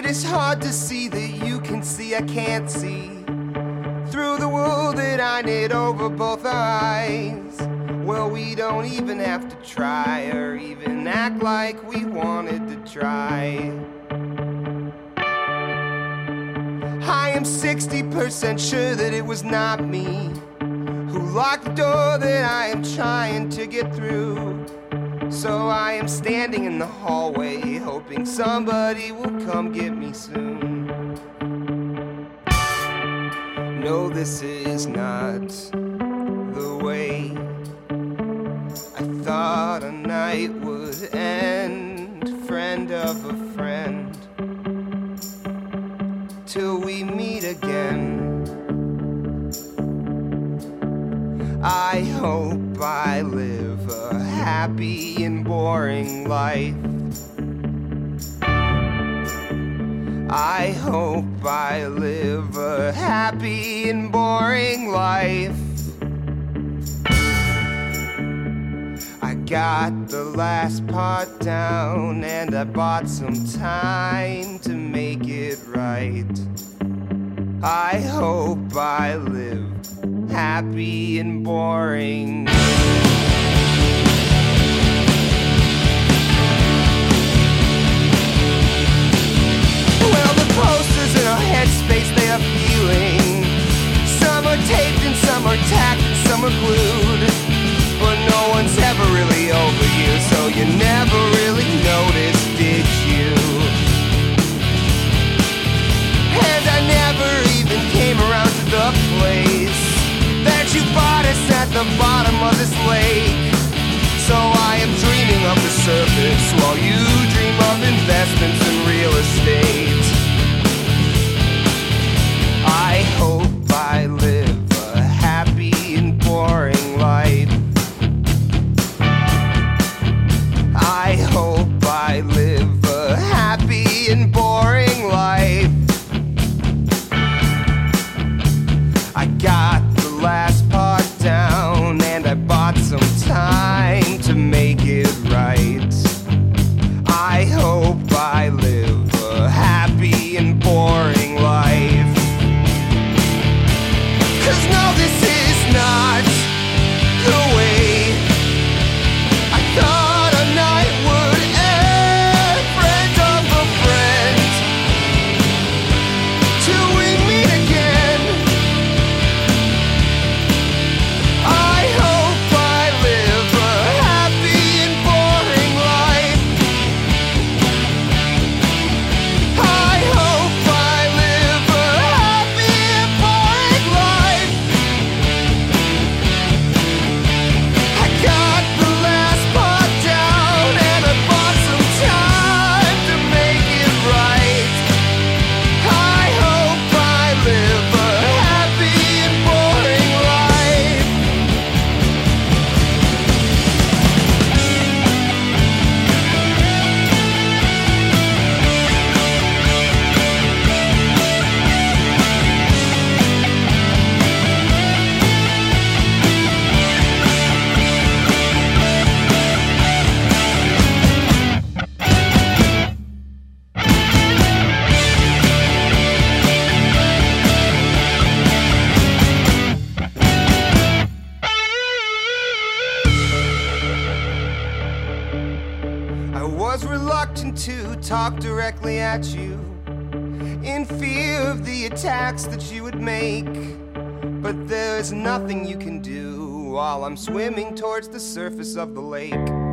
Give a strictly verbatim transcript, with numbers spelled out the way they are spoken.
it's hard to see that you can see I can't see through the wool that I knit over both our eyes. Well, we don't even have to try or even act like we wanted to try. I am sixty percent sure that it was not me who locked the door that I am trying to get through. So I am standing in the hallway, hoping somebody will come get me soon. No, this is not the way I thought a night would end. Friend of a friend, till we meet again. I hope I live a happy and boring life. I hope I live a happy and boring life. I got the last part down and I bought some time to make it right. I hope I live happy and boring. Well, the posters in our headspace, they are feeling. Some are taped and some are tacked and some are glued. But no one's ever really over you, so you never really noticed, did you? And I never even came around to the place that you bought us at the bottom of this lake. So I am dreaming of the surface while you dream of investments in real estate. I hope I live a happy and boring life. I hope I live a happy and boring life. I got the last part down and I bought some time to make it right. I hope I live a happy and boring life. 'Cause no, this is not the way I thought a night would end. Friend of a friend, till we meet again. I hope I live a happy and boring life. I hope I live a happy and boring life. I got the last part down and I bought some time to make it right. I hope I live a happy and boring life. I was reluctant to talk directly at you, in fear of the attacks that you would make. But there's nothing you can do while I'm swimming towards the surface of the lake.